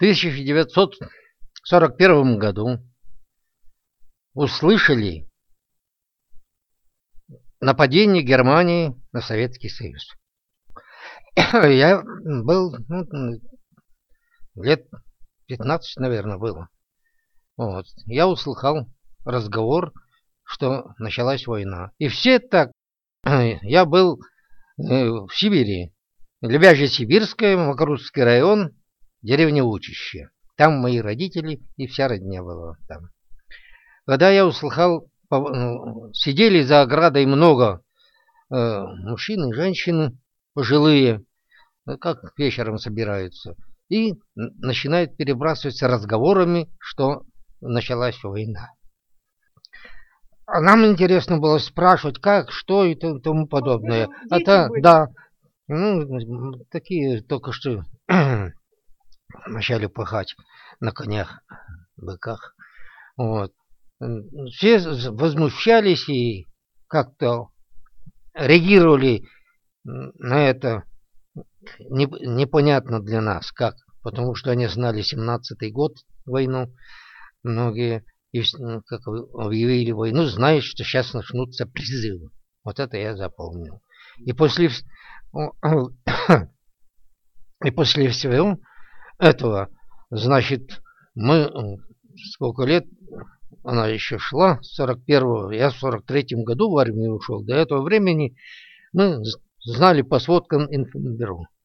1941 году услышали нападение Германии на Советский Союз. Я был, лет 15, наверное, было. Вот. Я услыхал разговор, что началась война. И все так... Я был в Сибири. Лебяжье-Сибирское, Макарусский район, деревня Учище. Там мои родители и вся родня была там. Когда я услыхал, сидели за оградой много мужчин и женщин, пожилые, как вечером собираются, и начинают перебрасываться разговорами, что началась война. А нам интересно было спрашивать, как, что и тому подобное. Это, да, такие только что начали пахать на конях, быках. Вот. Все возмущались и как-то реагировали на это непонятно для нас, как, потому что они знали 17-й год войну, многие, и как объявили войну, знают, что сейчас начнутся призывы. Вот это я запомнил. И после всего этого, значит, мы сколько лет она еще шла, 41-го, я в 43-м году в армию ушел. До этого времени мы знали по сводкам информбюро.